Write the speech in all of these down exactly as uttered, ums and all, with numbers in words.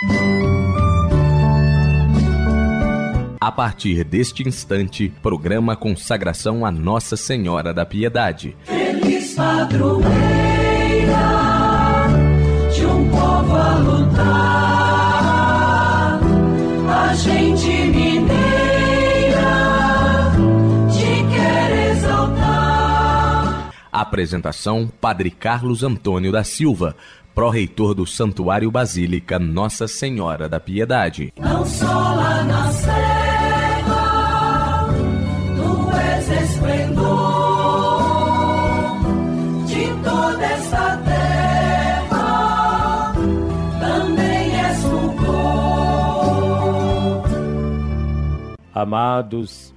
A partir deste instante, programa Consagração a Nossa Senhora da Piedade. Feliz padroeira de um povo a lutar, a gente mineira te quer exaltar. Apresentação: Padre Carlos Antônio da Silva, pró-reitor do Santuário Basílica Nossa Senhora da Piedade. Não só lá na serra tu és esplendor, de toda esta terra também és fulgor. Amados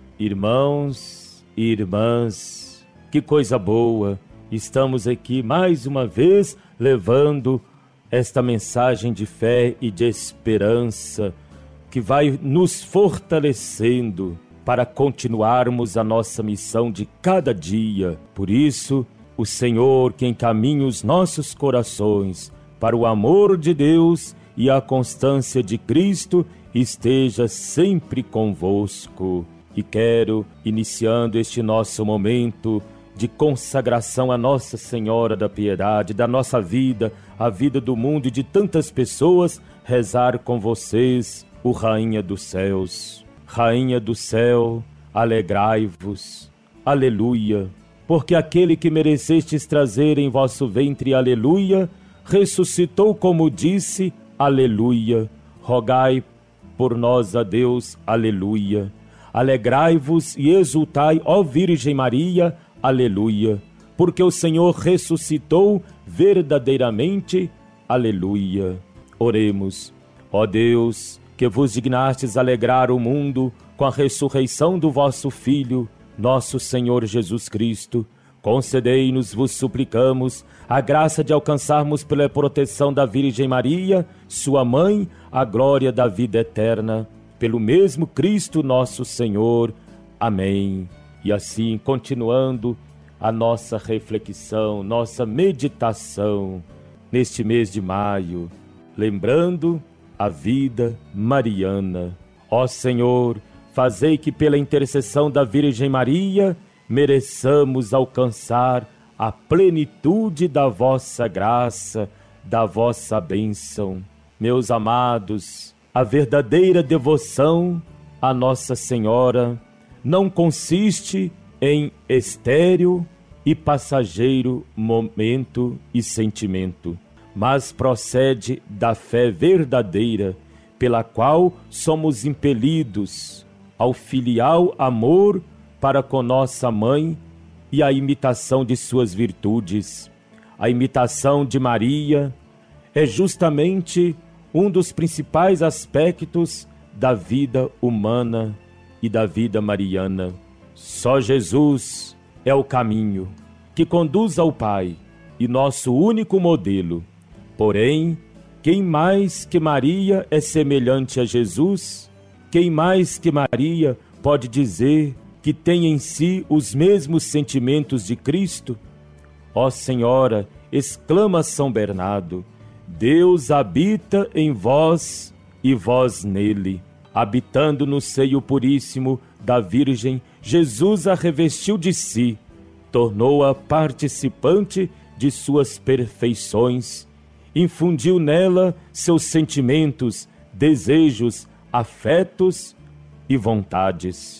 irmãos e irmãs, que coisa boa! Estamos aqui mais uma vez levando esta mensagem de fé e de esperança que vai nos fortalecendo para continuarmos a nossa missão de cada dia. Por isso, o Senhor que encaminha os nossos corações para o amor de Deus e a constância de Cristo esteja sempre convosco. E quero, iniciando este nosso momento de consagração a Nossa Senhora da Piedade, da nossa vida, a vida do mundo e de tantas pessoas, rezar com vocês o Rainha dos Céus. Rainha do céu, alegrai-vos, aleluia, porque aquele que merecestes trazer em vosso ventre, aleluia, ressuscitou como disse, aleluia. Rogai por nós a Deus, aleluia. Alegrai-vos e exultai, ó Virgem Maria, aleluia, porque o Senhor ressuscitou verdadeiramente, aleluia. Oremos. Ó Deus, que vos dignastes alegrar o mundo com a ressurreição do vosso Filho, nosso Senhor Jesus Cristo, concedei-nos, vos suplicamos, a graça de alcançarmos pela proteção da Virgem Maria, sua mãe, a glória da vida eterna, pelo mesmo Cristo nosso Senhor. Amém. E assim, continuando a nossa reflexão, nossa meditação neste mês de maio, lembrando a vida mariana. Ó Senhor, fazei que pela intercessão da Virgem Maria mereçamos alcançar a plenitude da vossa graça, da vossa bênção. Meus amados, a verdadeira devoção a Nossa Senhora não consiste em estéril e passageiro momento e sentimento, mas procede da fé verdadeira, pela qual somos impelidos ao filial amor para com nossa mãe e a imitação de suas virtudes. A imitação de Maria é justamente um dos principais aspectos da vida humana e da vida mariana. Só Jesus é o caminho que conduz ao Pai e nosso único modelo. Porém, quem mais que Maria é semelhante a Jesus? Quem mais que Maria pode dizer que tem em si os mesmos sentimentos de Cristo? Ó Senhora, exclama São Bernardo, Deus habita em vós e vós nele. Habitando no seio puríssimo da Virgem, Jesus a revestiu de si, tornou-a participante de suas perfeições, infundiu nela seus sentimentos, desejos, afetos e vontades.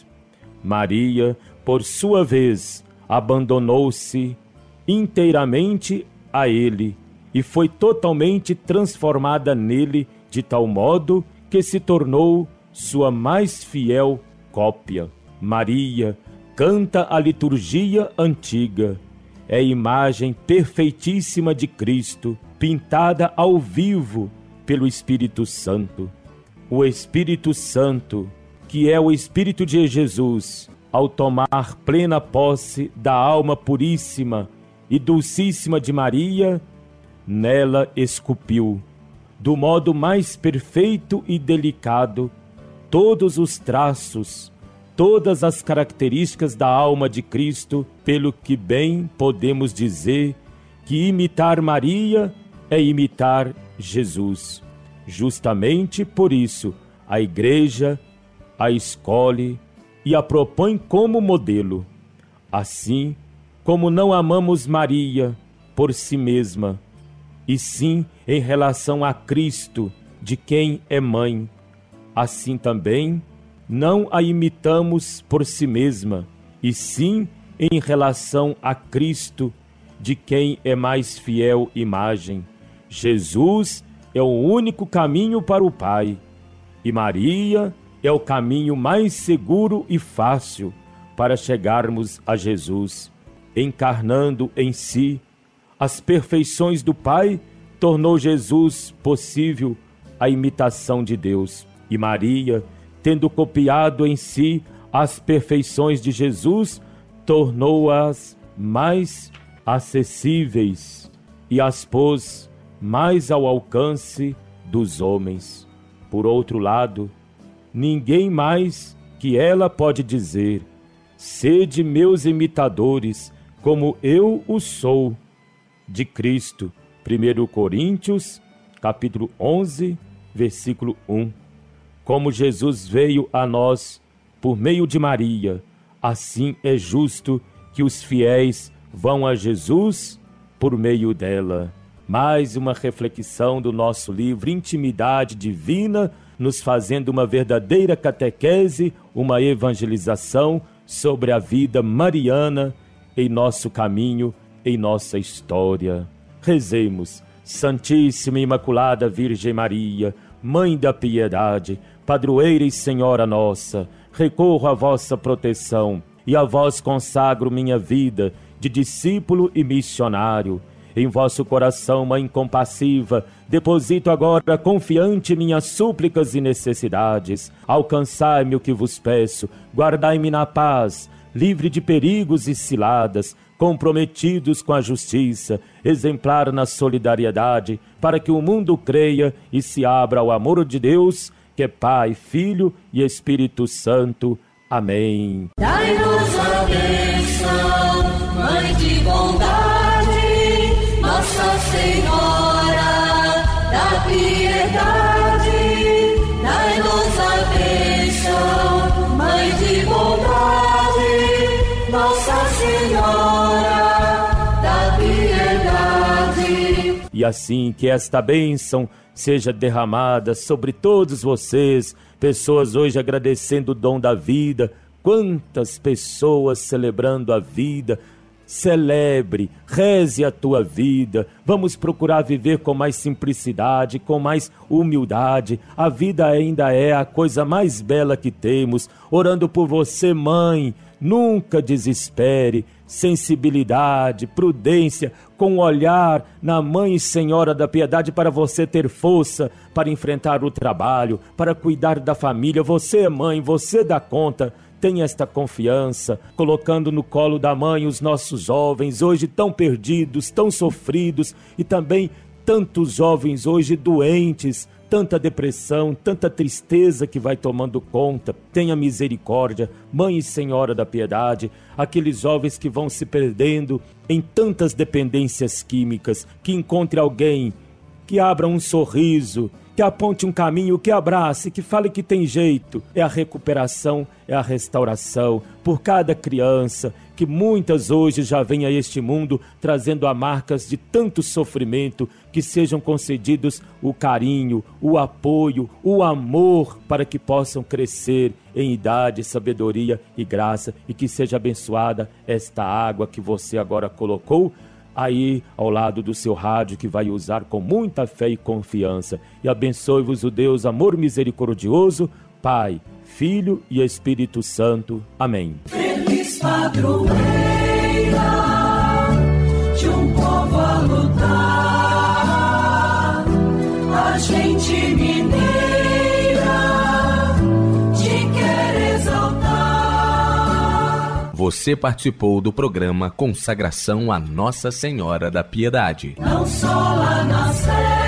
Maria, por sua vez, abandonou-se inteiramente a ele e foi totalmente transformada nele de tal modo que se tornou sua mais fiel cópia. Maria canta a liturgia antiga, é a imagem perfeitíssima de Cristo, pintada ao vivo pelo Espírito Santo. O Espírito Santo, que é o Espírito de Jesus, ao tomar plena posse da alma puríssima e dulcíssima de Maria, nela esculpiu, do modo mais perfeito e delicado, todos os traços, todas as características da alma de Cristo, pelo que bem podemos dizer que imitar Maria é imitar Jesus. Justamente por isso, a Igreja a escolhe e a propõe como modelo. Assim como não amamos Maria por si mesma, e sim em relação a Cristo, de quem é mãe, assim também não a imitamos por si mesma, e sim em relação a Cristo, de quem é mais fiel imagem. Jesus é o único caminho para o Pai, e Maria é o caminho mais seguro e fácil para chegarmos a Jesus. Encarnando em si as perfeições do Pai, tornou Jesus possível a imitação de Deus. E Maria, tendo copiado em si as perfeições de Jesus, tornou-as mais acessíveis e as pôs mais ao alcance dos homens. Por outro lado, ninguém mais que ela pode dizer: sede meus imitadores, como eu o sou, de Cristo. primeiro Coríntios, capítulo onze, versículo um. Como Jesus veio a nós por meio de Maria, assim é justo que os fiéis vão a Jesus por meio dela. Mais uma reflexão do nosso livro Intimidade Divina, nos fazendo uma verdadeira catequese, uma evangelização sobre a vida mariana em nosso caminho, em nossa história. Rezemos. Santíssima e Imaculada Virgem Maria, Mãe da Piedade, Padroeira e Senhora nossa, recorro à vossa proteção e a vós consagro minha vida de discípulo e missionário. Em vosso coração, Mãe compassiva, deposito agora confiante minhas súplicas e necessidades. Alcançai-me o que vos peço, guardai-me na paz, livre de perigos e ciladas, comprometidos com a justiça, exemplar na solidariedade, para que o mundo creia e se abra ao amor de Deus, que é Pai, Filho e Espírito Santo. Amém. Dai-nos a bênção, Mãe de bondade, Nossa Senhora da Piedade. Dai-nos a bênção, Mãe de bondade, Nossa Senhora da Piedade. E assim que esta bênção seja derramada sobre todos vocês, pessoas hoje agradecendo o dom da vida, quantas pessoas celebrando a vida. Celebre, reze a tua vida, vamos procurar viver com mais simplicidade, com mais humildade. A vida ainda é a coisa mais bela que temos. Orando por você, mãe, nunca desespere. Sensibilidade, prudência, com olhar na Mãe e Senhora da Piedade para você ter força para enfrentar o trabalho, para cuidar da família. Você é mãe, você dá conta. Tenha esta confiança, colocando no colo da mãe os nossos jovens, hoje tão perdidos, tão sofridos, e também tantos jovens hoje doentes, tanta depressão, tanta tristeza que vai tomando conta. Tenha misericórdia, Mãe e Senhora da Piedade, aqueles jovens que vão se perdendo em tantas dependências químicas, que encontre alguém que abra um sorriso, que aponte um caminho, que abrace, que fale que tem jeito. É a recuperação, é a restauração por cada criança, que muitas hoje já vêm a este mundo trazendo as marcas de tanto sofrimento, que sejam concedidos o carinho, o apoio, o amor, para que possam crescer em idade, sabedoria e graça, e que seja abençoada esta água que você agora colocou aí ao lado do seu rádio, que vai usar com muita fé e confiança. E abençoe-vos o Deus amor misericordioso, Pai, Filho e Espírito Santo. Amém. Feliz padroeira de um povo a lutar, a gente mineira te quer exaltar. Você participou do programa Consagração a Nossa Senhora da Piedade. Não só lá na Sé